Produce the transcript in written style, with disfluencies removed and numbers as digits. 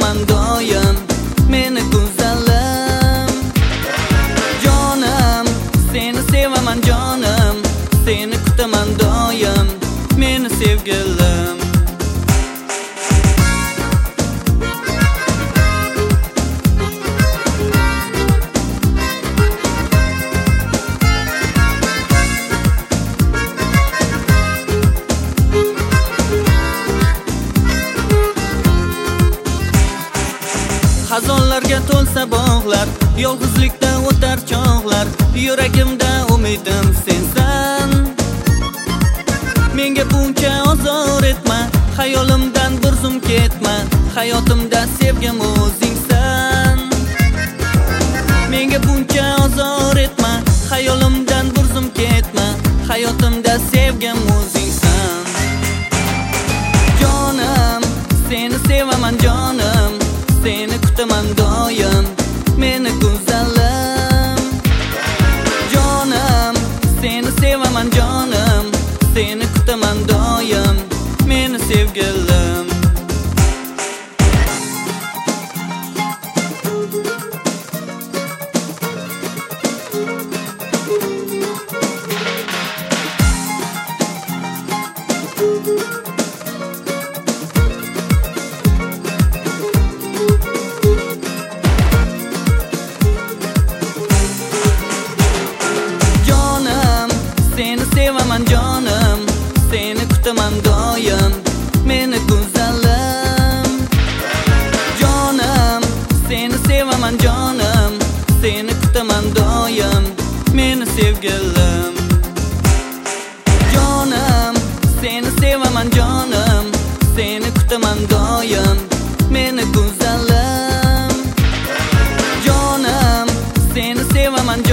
kutaman doim meni go'zalim. Jonim, seni sevaman jonim, seni kutaman doim meni sevgilim. Xazonlarga to'lsa bog'lar, yolg'izlikda o'tar chog'lar, yuragimda umidim sensan. Menga buncha ozor etma, xayolimdan bir zum ketma, hayotimda sevgim o'zingsan. Menga buncha ozor etma, xayolimdan bir zum ketma, hayotimda sevgim o'zingsan. Jonim, seni sevaman jonim, seni kutaman doim meni go'zalim. Jonim, seni sevaman jonim, seni kutaman doim meni sevgilim. Seni sevaman jonim, seni kutaman doim meni go'zalim. Jonim, seni sevaman jonim, seni kutaman doim meni sevgilim. Jonim, seni sevaman jonim, seni kutaman doim meni go'zalim. Jonim, seni sevaman